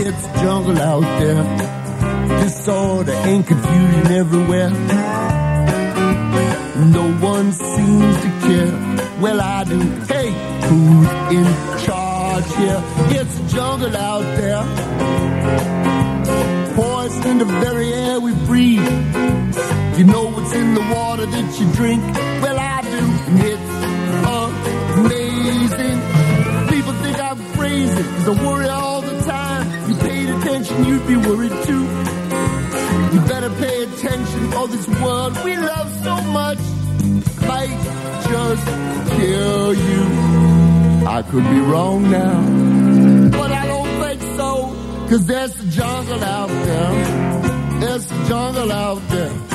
It's jungle out there, disorder and confusion everywhere. No one seems to care. Well, I do. Hey, who's in charge here? It's jungle out there, poison the very air we breathe. You know what's in the water that you drink? Well, I do. And it's amazing. People think I'm crazy, 'cause I worry all the time. If you paid attention, you'd be worried too. You better pay attention, or this world we love so much might just kill you. I could be wrong now, but I don't think so, 'cause there's the jungle out there. There's the jungle out there.